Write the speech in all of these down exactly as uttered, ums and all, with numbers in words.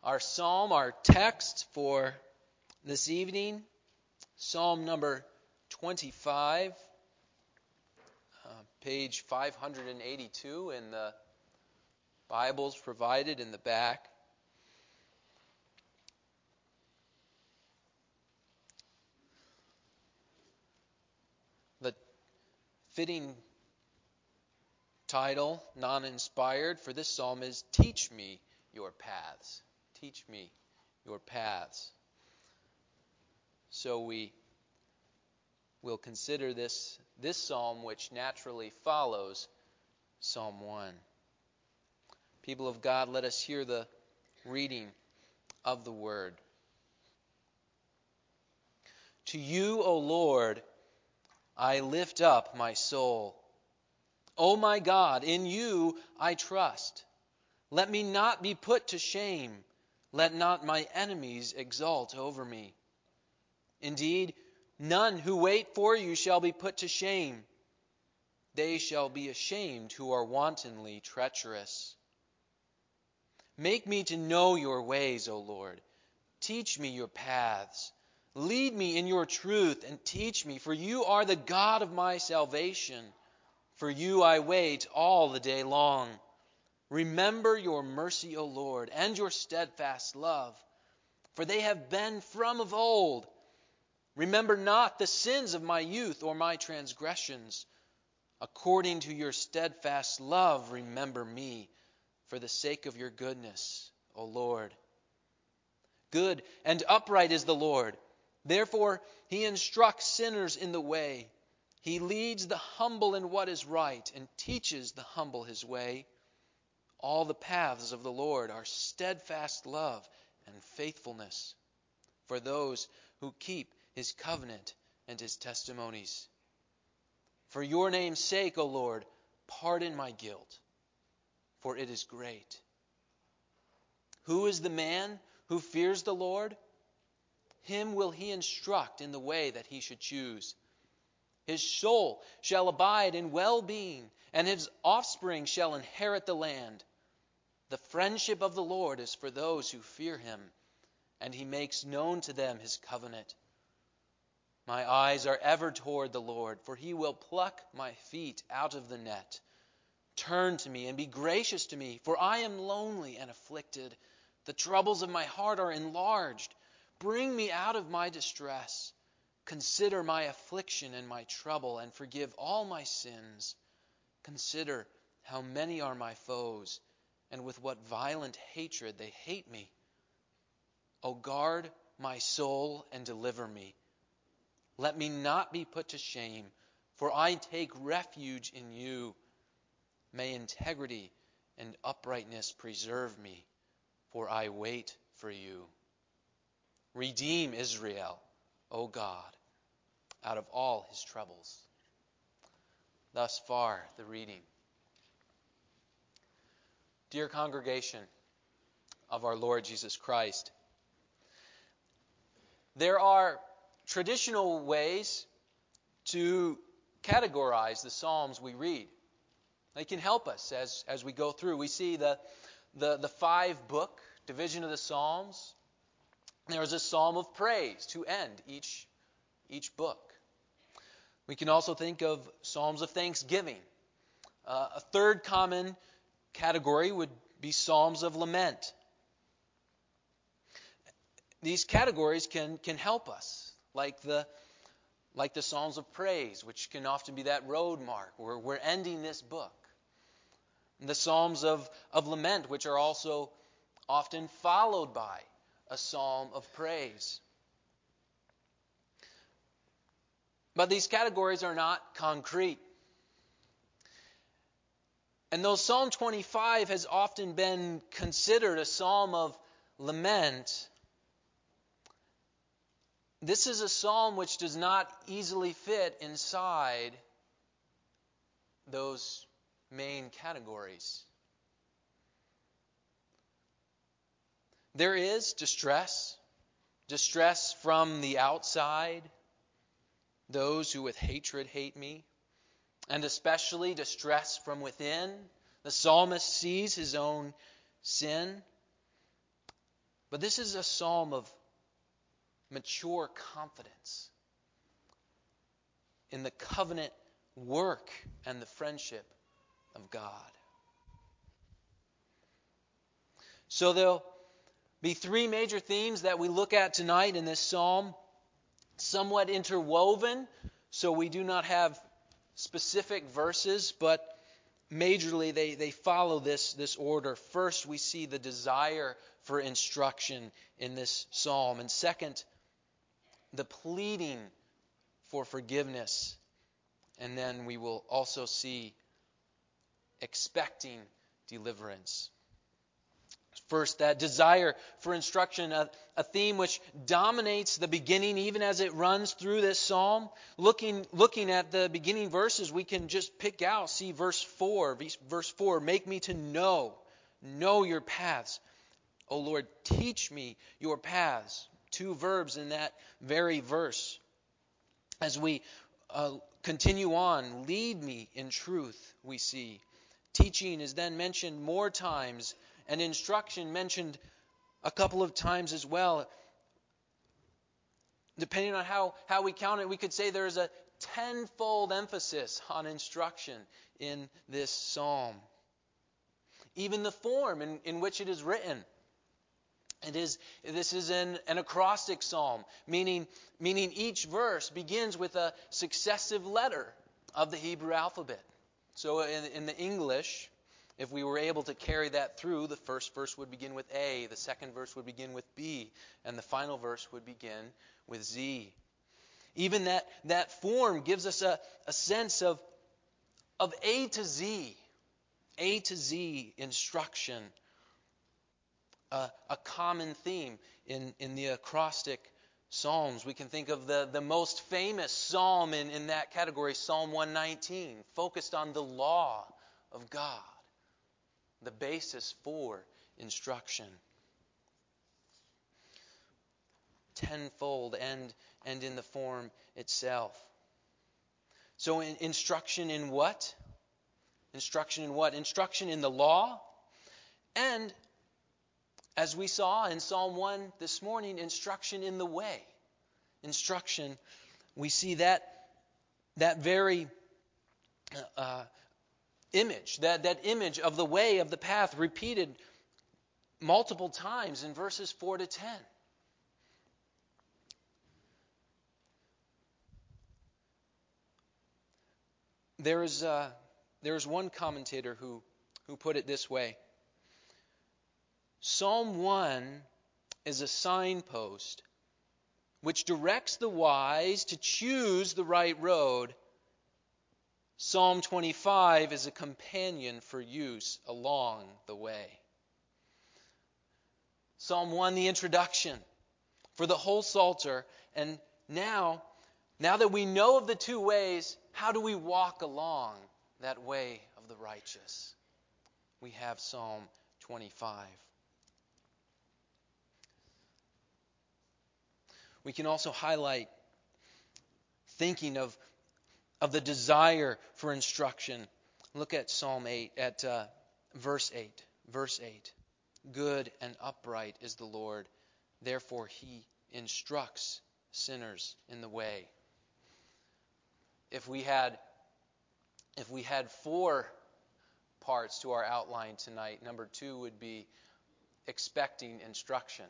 Our psalm, our text for this evening, Psalm number twenty-five, uh, page five hundred eighty-two in the Bibles provided in the back. The fitting title, non-inspired, for this psalm is Teach Me Your Paths. Teach me your paths. So we will consider this, this psalm, which naturally follows Psalm one. People of God, let us hear the reading of the word. To you, O Lord, I lift up my soul. O my God, in you I trust. Let me not be put to shame. Let not my enemies exult over me. Indeed, none who wait for you shall be put to shame. They shall be ashamed who are wantonly treacherous. Make me to know your ways, O Lord. Teach me your paths. Lead me in your truth and teach me, for you are the God of my salvation. For you I wait all the day long. Remember your mercy, O Lord, and your steadfast love, for they have been from of old. Remember not the sins of my youth or my transgressions. According to your steadfast love, remember me, for the sake of your goodness, O Lord. Good and upright is the Lord. Therefore he instructs sinners in the way. He leads the humble in what is right and teaches the humble his way. All the paths of the Lord are steadfast love and faithfulness for those who keep his covenant and his testimonies. For your name's sake, O Lord, pardon my guilt, for it is great. Who is the man who fears the Lord? Him will he instruct in the way that he should choose. His soul shall abide in well-being, and his offspring shall inherit the land. The friendship of the Lord is for those who fear him, and he makes known to them his covenant. My eyes are ever toward the Lord, for he will pluck my feet out of the net. Turn to me and be gracious to me, for I am lonely and afflicted. The troubles of my heart are enlarged. Bring me out of my distress. Consider my affliction and my trouble, and forgive all my sins. Consider how many are my foes, and with what violent hatred they hate me. O guard my soul and deliver me. Let me not be put to shame, for I take refuge in you. May integrity and uprightness preserve me, for I wait for you. Redeem Israel, O God, out of all his troubles. Thus far, the reading. Dear congregation of our Lord Jesus Christ, there are traditional ways to categorize the Psalms we read. They can help us as, as we go through. We see the, the, the five-book division of the Psalms. There's a psalm of praise to end each, each book. We can also think of psalms of thanksgiving. Uh, a third common category would be psalms of lament. These categories can, can help us, like the, like the psalms of praise, which can often be that road mark where we're ending this book. And the psalms of, of lament, which are also often followed by a psalm of praise. But these categories are not concrete. And though Psalm twenty-five has often been considered a psalm of lament, this is a psalm which does not easily fit inside those main categories. There is distress, distress from the outside, those who with hatred hate me, and especially distress from within. The psalmist sees his own sin. But this is a psalm of mature confidence in the covenant work and the friendship of God. So there'll be three major themes that we look at tonight in this psalm, somewhat interwoven, so we do not have specific verses, but majorly they, they follow this, this order. First, we see the desire for instruction in this psalm. And second, the pleading for forgiveness. And then we will also see expecting deliverance. First, that desire for instruction, a, a theme which dominates the beginning even as it runs through this psalm. Looking, looking at the beginning verses, we can just pick out, see verse four. Verse four, make me to know, know your paths. O Lord, teach me your paths. Two verbs in that very verse. As we uh, continue on, lead me in truth, we see. Teaching is then mentioned more times, and instruction mentioned a couple of times as well. Depending on how, how we count it, we could say there is a tenfold emphasis on instruction in this psalm. Even the form in, in which it is written. It is, this is an, an acrostic psalm, meaning, meaning each verse begins with a successive letter of the Hebrew alphabet. So in, in the English, if we were able to carry that through, the first verse would begin with A, the second verse would begin with B, and the final verse would begin with Z. Even that, that form gives us a, a sense of, of A to Z, A to Z instruction. Uh, a common theme in, in the acrostic psalms. We can think of the, the most famous psalm in, in that category, Psalm one nineteen, focused on the law of God, the basis for instruction. Tenfold and, and in the form itself. So in, instruction in what? Instruction in what? Instruction in the law, and as we saw in Psalm one this morning, instruction in the way. Instruction, we see that, that very uh, image, that, that image of the way, of the path, repeated multiple times in verses four to ten. There is, uh, there is one commentator who, who put it this way. Psalm one is a signpost which directs the wise to choose the right road. Psalm twenty-five is a companion for use along the way. Psalm one, the introduction for the whole Psalter. And now, now that we know of the two ways, how do we walk along that way of the righteous? We have Psalm twenty-five. We can also highlight thinking of, of the desire for instruction. Look at Psalm eight, at uh, verse eight. Verse eight. Good and upright is the Lord, therefore he instructs sinners in the way. If we had, if we had four parts to our outline tonight, number two would be expecting instruction.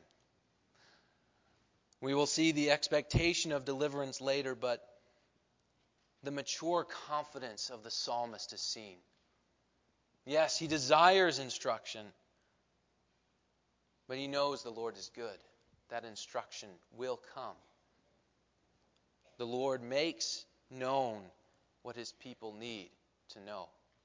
We will see the expectation of deliverance later, but the mature confidence of the psalmist is seen. Yes, he desires instruction, but he knows the Lord is good. That instruction will come. The Lord makes known what his people need to know.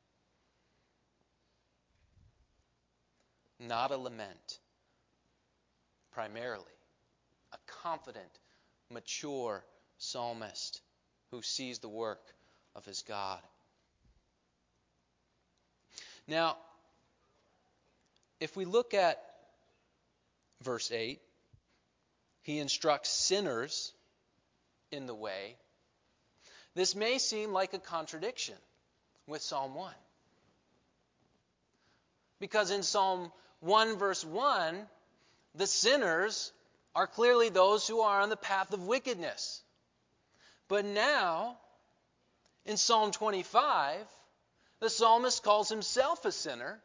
Not a lament, primarily. A confident, mature psalmist who sees the work of his God. Now, if we look at verse eight, he instructs sinners in the way. This may seem like a contradiction with Psalm one. Because in Psalm one verse one, the sinners are clearly those who are on the path of wickedness. But now, in Psalm twenty-five, the psalmist calls himself a sinner,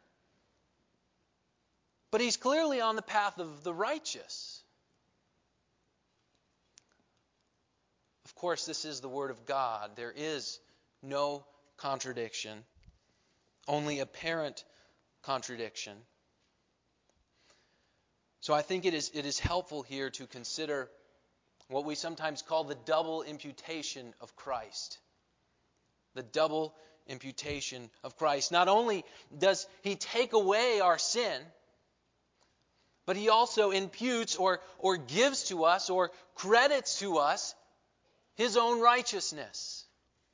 but he's clearly on the path of the righteous. Of course, this is the Word of God. There is no contradiction, only apparent contradiction. So I think it is, it is helpful here to consider what we sometimes call the double imputation of Christ. The double imputation of Christ. Not only does He take away our sin, but He also imputes or, or gives to us or credits to us His own righteousness.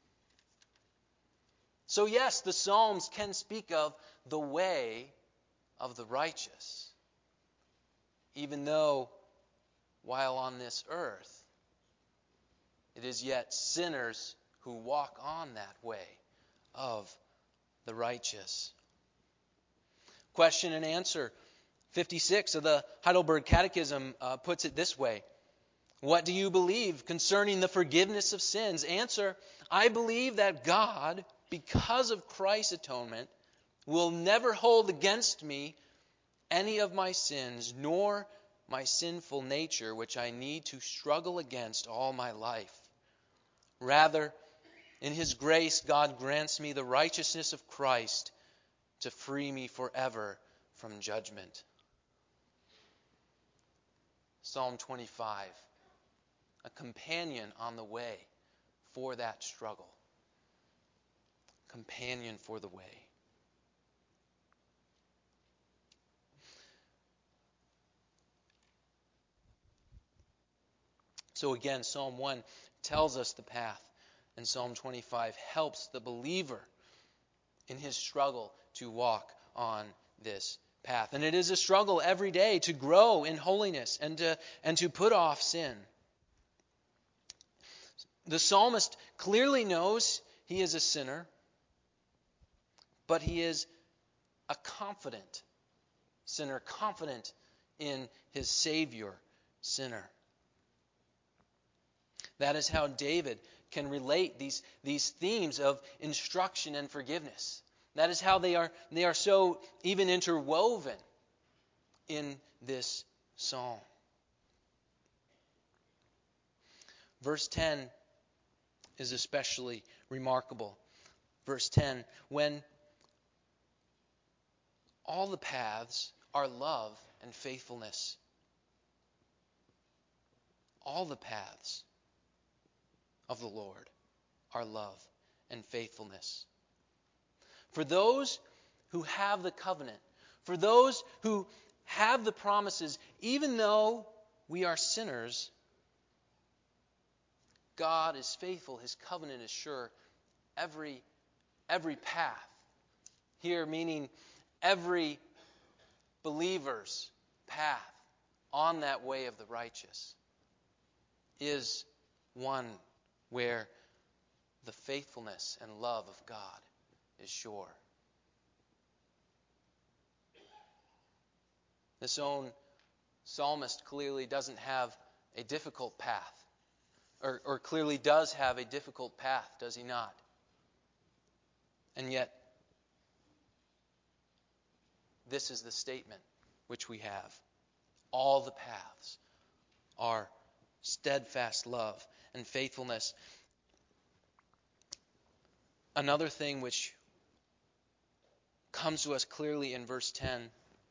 So yes, the Psalms can speak of the way of the righteous, even though while on this earth, it is yet sinners who walk on that way of the righteous. Question and answer fifty-six of the Heidelberg Catechism uh, puts it this way. What do you believe concerning the forgiveness of sins? Answer, I believe that God, because of Christ's atonement, will never hold against me any of my sins, nor my sinful nature, which I need to struggle against all my life. Rather, in His grace, God grants me the righteousness of Christ to free me forever from judgment. Psalm twenty-five, a companion on the way for that struggle. Companion for the way. So again, Psalm one tells us the path, and Psalm twenty-five helps the believer in his struggle to walk on this path. And it is a struggle every day to grow in holiness and to, and to put off sin. The psalmist clearly knows he is a sinner, but he is a confident sinner, confident in his Savior, sinner. That is how David can relate these, these themes of instruction and forgiveness. That is how they are, they are so even interwoven in this psalm. Verse ten is especially remarkable. Verse ten, when all the paths are love and faithfulness. All the paths of the Lord are love and faithfulness. For those who have the covenant, for those who have the promises, even though we are sinners, God is faithful, His covenant is sure. Every, every path, here meaning every believer's path on that way of the righteous, is one where the faithfulness and love of God is sure. This own psalmist clearly doesn't have a difficult path, or, or clearly does have a difficult path, does he not? And yet, this is the statement which we have. All the paths are steadfast love and faithfulness. Another thing which comes to us clearly in verse ten,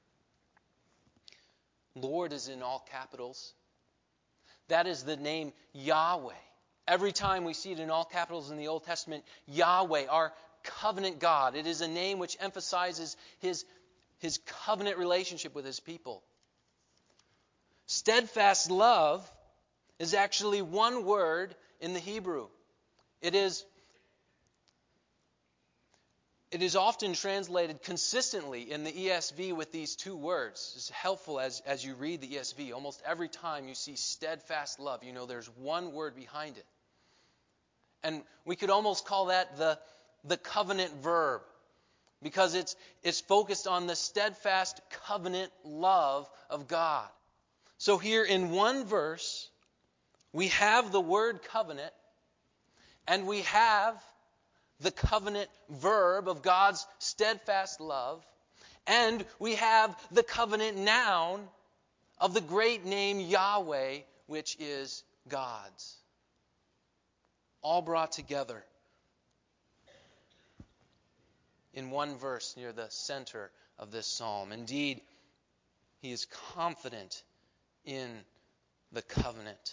Lord is in all capitals. That is the name Yahweh. Every time we see it in all capitals in the Old Testament, Yahweh, our covenant God. It is a name which emphasizes His, His covenant relationship with His people. Steadfast love is actually one word in the Hebrew. It is, it is often translated consistently in the E S V with these two words. It's helpful as, as you read the E S V. Almost every time you see steadfast love, you know there's one word behind it. And we could almost call that the, the covenant verb, because it's, it's focused on the steadfast covenant love of God. So here in one verse, we have the word covenant, and we have the covenant verb of God's steadfast love, and we have the covenant noun of the great name Yahweh, which is God's. All brought together in one verse near the center of this psalm. Indeed, he is confident in the covenant.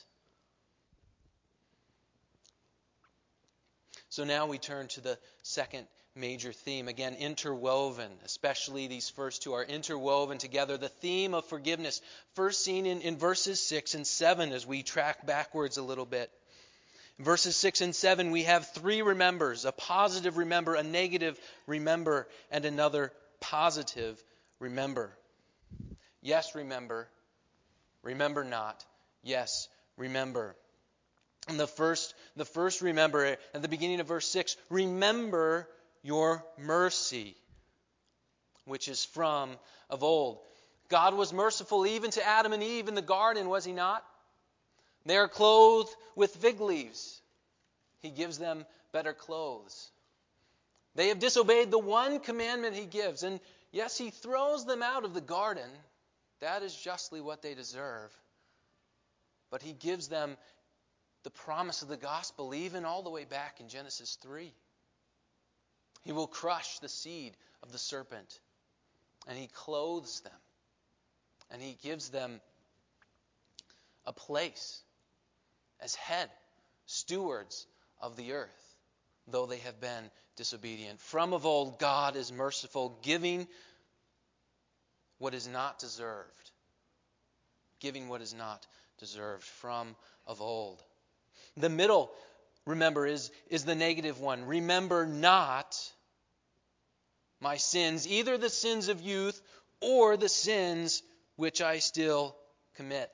So now we turn to the second major theme. Again, interwoven, especially these first two are interwoven together. The theme of forgiveness, first seen in, in verses six and seven as we track backwards a little bit. In verses six and seven, we have three remembers, a positive remember, a negative remember, and another positive remember. Yes, remember. Remember not. Yes, remember. And the first, the first remember, at the beginning of verse six, remember your mercy, which is from of old. God was merciful even to Adam and Eve in the garden, was he not? They are clothed with fig leaves. He gives them better clothes. They have disobeyed the one commandment he gives. And yes, he throws them out of the garden. That is justly what they deserve. But he gives them the promise of the gospel even all the way back in Genesis three. He will crush the seed of the serpent. And he clothes them. And he gives them a place as head, stewards of the earth, though they have been disobedient. From of old, God is merciful, giving what is not deserved. Giving what is not deserved from of old. The middle, remember, is, is the negative one. Remember not my sins, either the sins of youth or the sins which I still commit.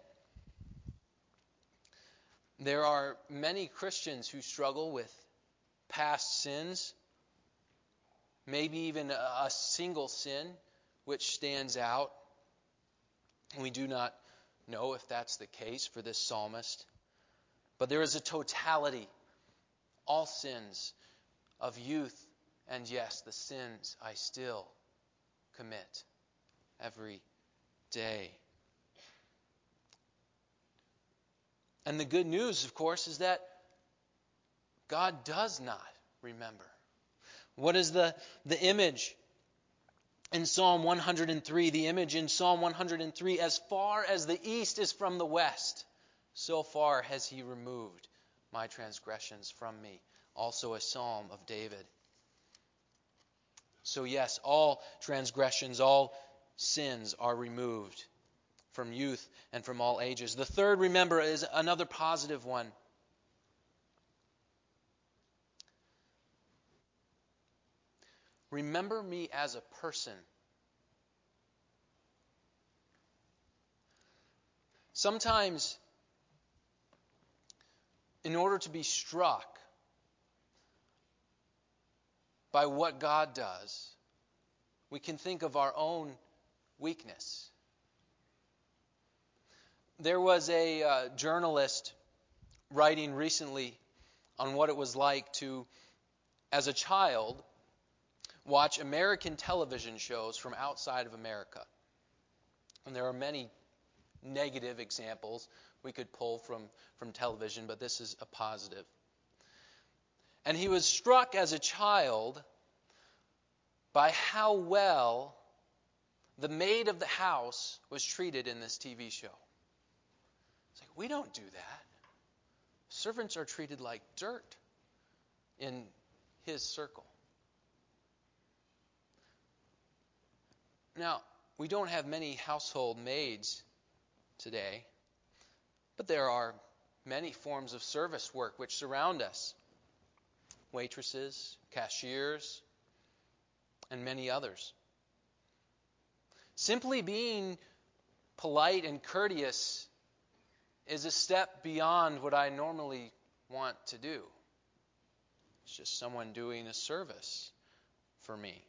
There are many Christians who struggle with past sins, maybe even a single sin which stands out. We do not know if that's the case for this psalmist. But there is a totality, all sins of youth, and yes, the sins I still commit every day. And the good news, of course, is that God does not remember. What is the, the image in Psalm one hundred three? The image in Psalm one hundred three, as far as the east is from the west, so far has he removed my transgressions from me. Also a psalm of David. So yes, all transgressions, all sins are removed from youth and from all ages. The third, remember, is another positive one. Remember me as a person. Sometimes, in order to be struck by what God does, we can think of our own weakness. There was a uh, journalist writing recently on what it was like to, as a child, watch American television shows from outside of America. And there are many negative examples we could pull from, from television, but this is a positive. And he was struck as a child by how well the maid of the house was treated in this T V show. It's like, we don't do that. Servants are treated like dirt in his circle. Now, we don't have many household maids today, but there are many forms of service work which surround us. Waitresses, cashiers, and many others. Simply being polite and courteous is a step beyond what I normally want to do. It's just someone doing a service for me.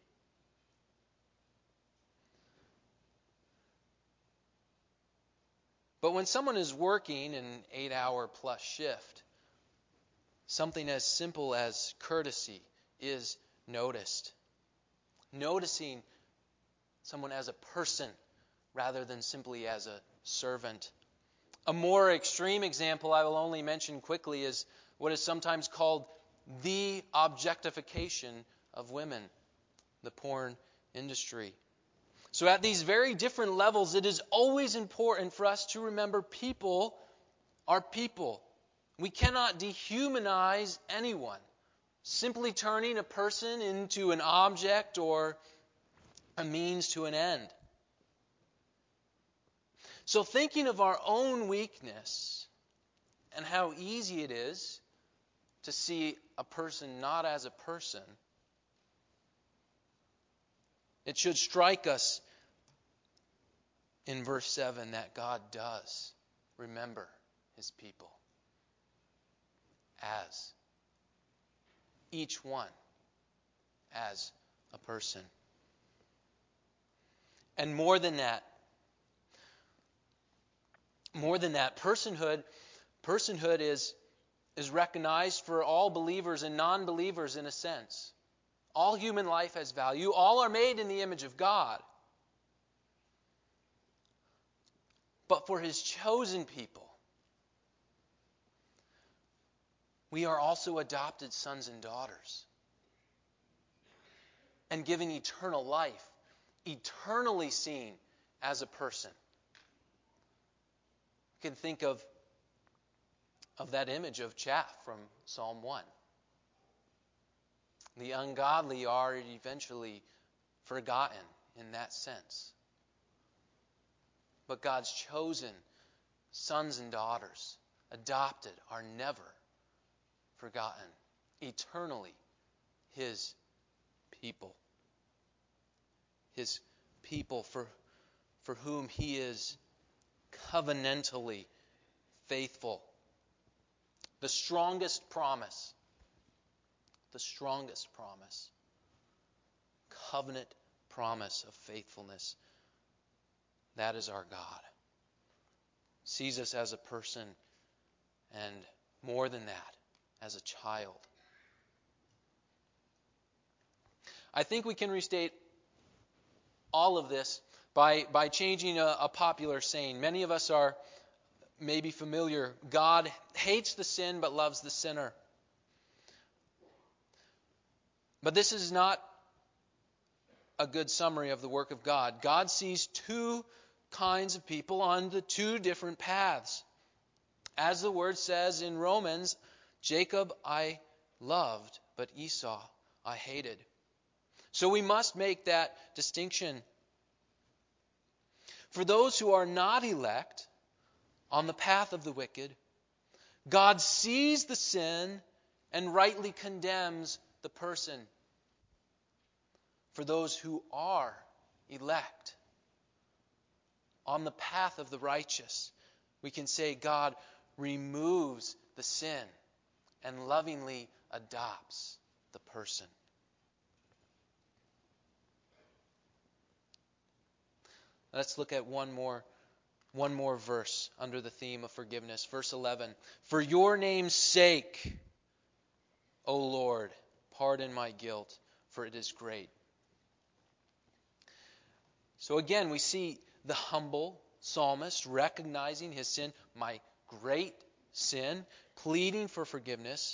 But when someone is working an eight-hour plus shift, something as simple as courtesy is noticed. Noticing someone as a person rather than simply as a servant. A more extreme example I will only mention quickly is what is sometimes called the objectification of women, the porn industry. So at these very different levels, it is always important for us to remember people are people. We cannot dehumanize anyone. Simply turning a person into an object or a means to an end. So thinking of our own weakness and how easy it is to see a person not as a person, it should strike us in verse seven that God does remember His people as each one as a person. And more than that, more than that, personhood, personhood is, is recognized for all believers and non-believers in a sense. All human life has value. All are made in the image of God. But for His chosen people, we are also adopted sons and daughters and given eternal life, eternally seen as a person. You can think of, of that image of chaff from Psalm one. The ungodly are eventually forgotten in that sense. But God's chosen sons and daughters, adopted, are never forgotten. Eternally His people. His people for, for whom He is covenantally faithful. The strongest promise. The strongest promise. Covenant promise of faithfulness. That is our God. Sees us as a person and more than that, as a child. I think we can restate all of this by, by changing a, a popular saying. Many of us are maybe familiar. God hates the sin but loves the sinner. But this is not a good summary of the work of God. God sees two kinds of people on the two different paths. As the word says in Romans, Jacob I loved, but Esau I hated. So we must make that distinction. For those who are not elect on the path of the wicked, God sees the sin and rightly condemns the person. For those who are elect on the path of the righteous, we can say God removes the sin and lovingly adopts the person. Let's look at one more, one more verse under the theme of forgiveness. Verse eleven. For your name's sake, O Lord, pardon my guilt, for it is great. So again, we see the humble psalmist recognizing his sin, my great sin, pleading for forgiveness.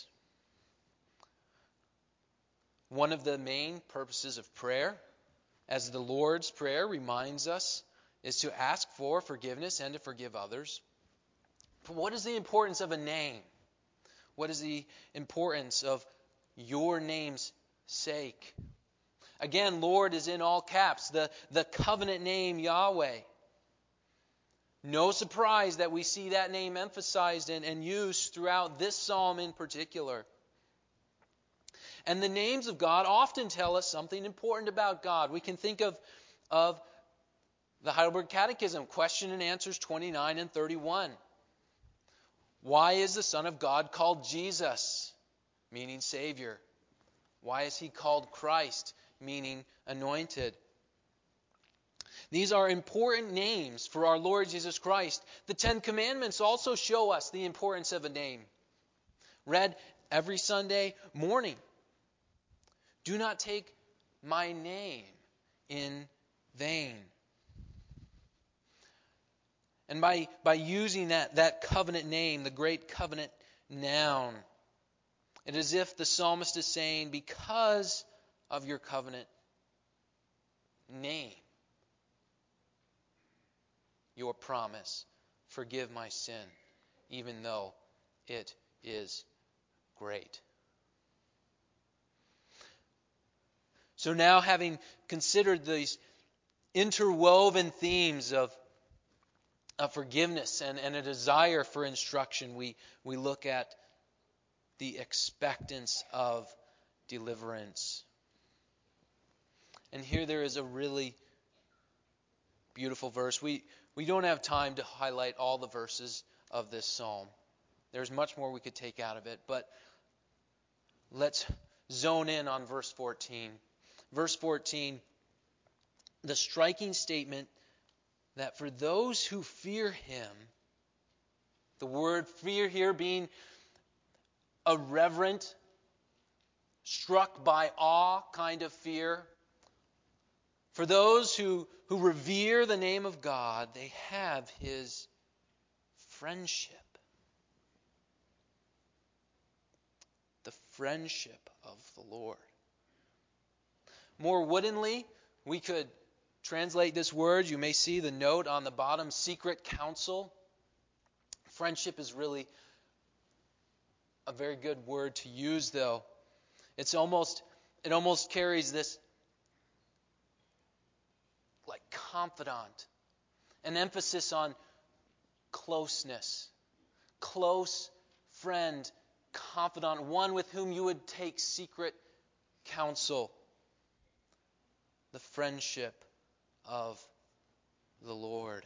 One of the main purposes of prayer, as the Lord's Prayer reminds us, is to ask for forgiveness and to forgive others. But what is the importance of a name? What is the importance of your name's sake? Again, Lord is in all caps, the, the covenant name Yahweh. No surprise that we see that name emphasized and, and used throughout this psalm in particular. And the names of God often tell us something important about God. We can think of, of the Heidelberg Catechism, question and answers twenty-nine and thirty-one. Why is the Son of God called Jesus, meaning Savior? Why is He called Christ, meaning anointed? These are important names for our Lord Jesus Christ. The Ten Commandments also show us the importance of a name. Read every Sunday morning. Do not take my name in vain. And by, by using that, that covenant name, the great covenant noun, it is as if the psalmist is saying, because of your covenant name, your promise, forgive my sin, even though it is great. So now, having considered these interwoven themes of, of forgiveness and, and a desire for instruction, we, we look at the expectance of deliverance. And here there is a really beautiful verse. We, we don't have time to highlight all the verses of this psalm. There's much more we could take out of it, but let's zone in on verse fourteen. Verse fourteen, the striking statement that for those who fear Him, the word fear here being a reverent, struck by awe kind of fear. For those who, who revere the name of God, they have His friendship. The friendship of the Lord. More woodenly, we could translate this word. You may see the note on the bottom, secret counsel. Friendship is really a very good word to use, though. It's almost, it almost carries this like confidant, an emphasis on closeness, close friend, confidant, one with whom you would take secret counsel. The friendship of the Lord.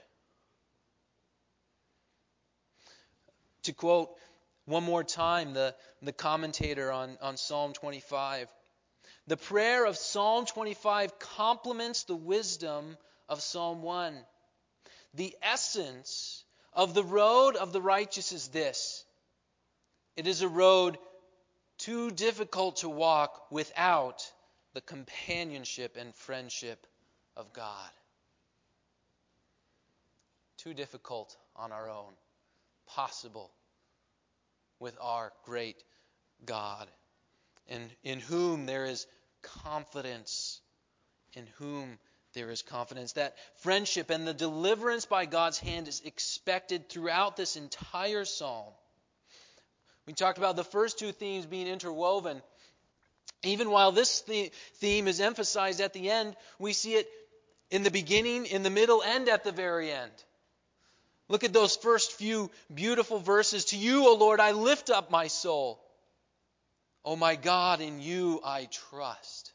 To quote one more time the, the commentator on, on Psalm twenty-five, the prayer of Psalm twenty-five complements the wisdom of Psalm one. The essence of the road of the righteous is this: it is a road too difficult to walk without the companionship and friendship of God. Too difficult on our own, possible with our great God, and in whom there is confidence, in whom there is confidence. That friendship and the deliverance by God's hand is expected throughout this entire psalm. We talked about the first two themes being interwoven. Even while this theme is emphasized at the end, we see it in the beginning, in the middle, and at the very end. Look at those first few beautiful verses. To you, O Lord, I lift up my soul. O my God, in you I trust.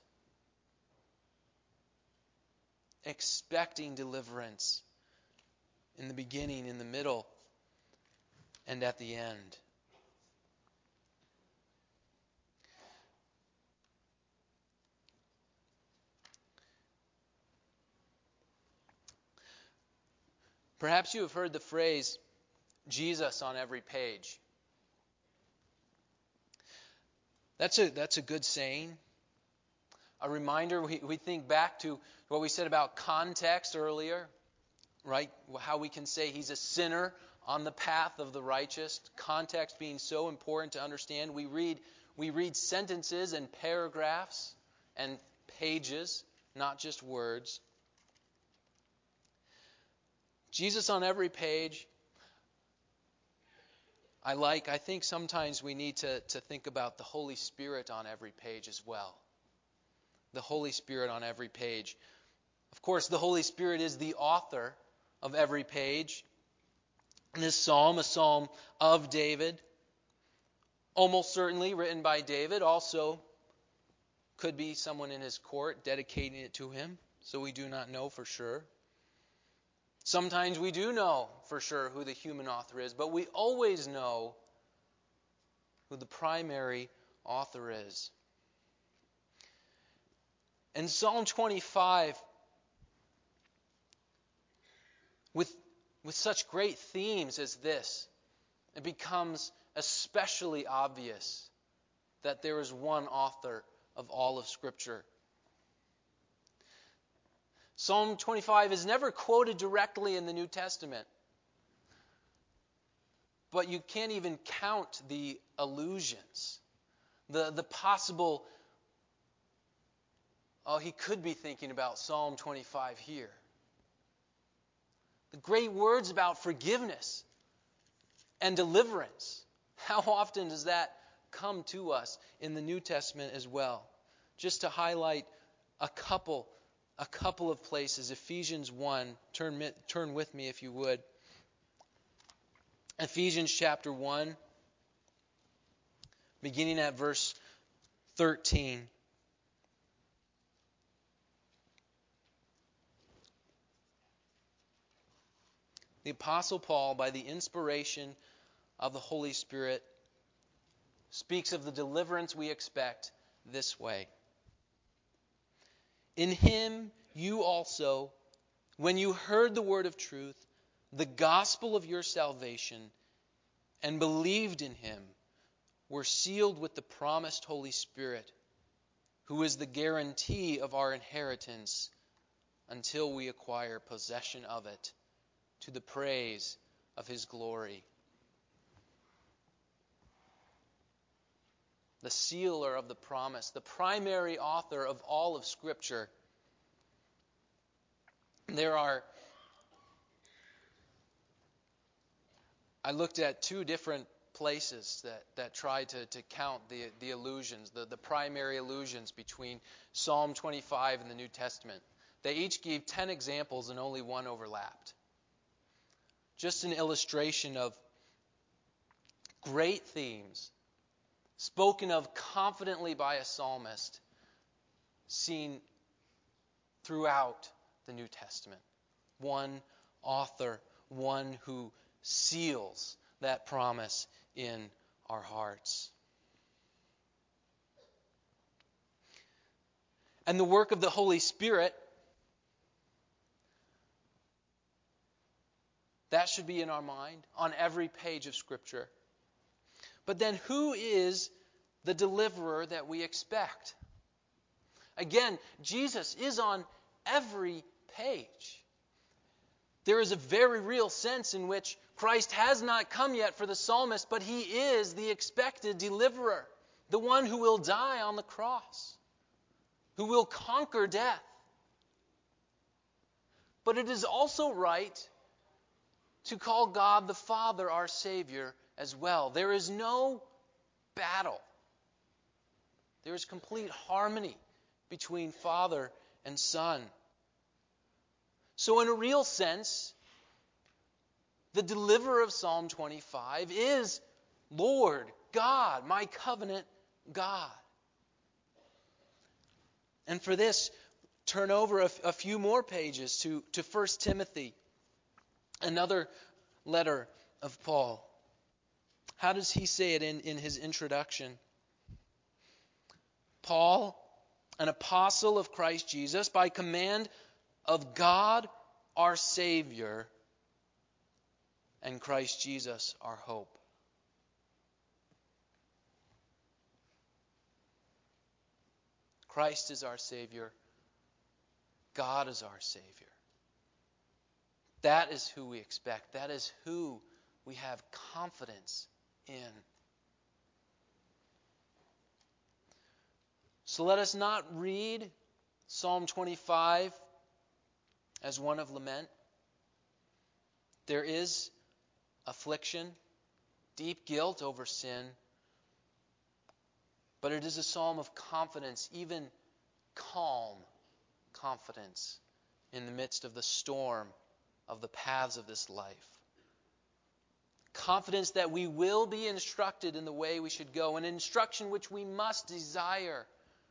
Expecting deliverance in the beginning, in the middle, and at the end. Perhaps you have heard the phrase, Jesus on every page. That's a, that's a good saying. A reminder, we, we think back to what we said about context earlier, right? How we can say He's a sinner on the path of the righteous. Context being so important to understand. We read, we read sentences and paragraphs and pages, not just words. Jesus on every page. I like, I think sometimes we need to, to think about the Holy Spirit on every page as well. The Holy Spirit on every page. Of course, the Holy Spirit is the author of every page. In this psalm, a psalm of David, almost certainly written by David, also could be someone in his court dedicating it to him, so we do not know for sure. Sometimes we do know for sure who the human author is, but we always know who the primary author is. And Psalm twenty-five With, with such great themes as this, it becomes especially obvious that there is one author of all of Scripture. Psalm twenty-five is never quoted directly in the New Testament, but you can't even count the allusions, the, the possible, oh, he could be thinking about Psalm twenty-five here. The great words about forgiveness and deliverance. How often does that come to us in the New Testament as well? Just to highlight a couple, a couple of places. Ephesians one. Turn, turn with me if you would. Ephesians chapter one, beginning at verse thirteen. The Apostle Paul, by the inspiration of the Holy Spirit, speaks of the deliverance we expect this way. In him you also, when you heard the word of truth, the gospel of your salvation, and believed in him, were sealed with the promised Holy Spirit, who is the guarantee of our inheritance until we acquire possession of it, to the praise of his glory. The sealer of the promise, the primary author of all of Scripture. There are, I looked at two different places that, that try to, to count the, the allusions, the, the primary allusions between Psalm twenty-five and the New Testament. They each gave ten examples and only one overlapped. Just an illustration of great themes spoken of confidently by a psalmist, seen throughout the New Testament. One author, one who seals that promise in our hearts. And the work of the Holy Spirit, that should be in our mind on every page of Scripture. But then who is the deliverer that we expect? Again, Jesus is on every page. There is a very real sense in which Christ has not come yet for the psalmist, but he is the expected deliverer, the one who will die on the cross, who will conquer death. But it is also right to call God the Father our Savior as well. There is no battle. There is complete harmony between Father and Son. So in a real sense, the deliverer of Psalm twenty-five is Lord God, my covenant God. And for this, turn over a, a few more pages to, to First Timothy, another letter of Paul. How does he say it in, in his introduction? Paul, an apostle of Christ Jesus, by command of God our Savior, and Christ Jesus our hope. Christ is our Savior. God is our Savior. That is who we expect. That is who we have confidence in. So let us not read Psalm twenty-five as one of lament. There is affliction, deep guilt over sin, but it is a psalm of confidence, even calm confidence in the midst of the storm of the paths of this life. Confidence that we will be instructed in the way we should go, an instruction which we must desire,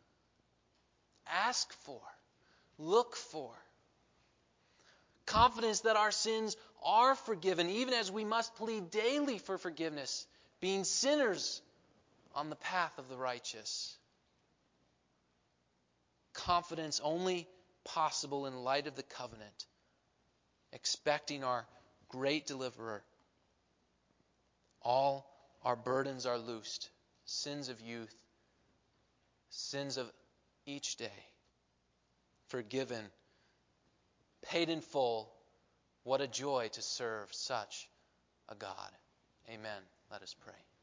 ask for, look for. Confidence that our sins are forgiven, even as we must plead daily for forgiveness, being sinners on the path of the righteous. Confidence only possible in light of the covenant expecting our great deliverer. All our burdens are loosed. Sins of youth, sins of each day, forgiven, paid in full. What a joy to serve such a God. Amen. Let us pray.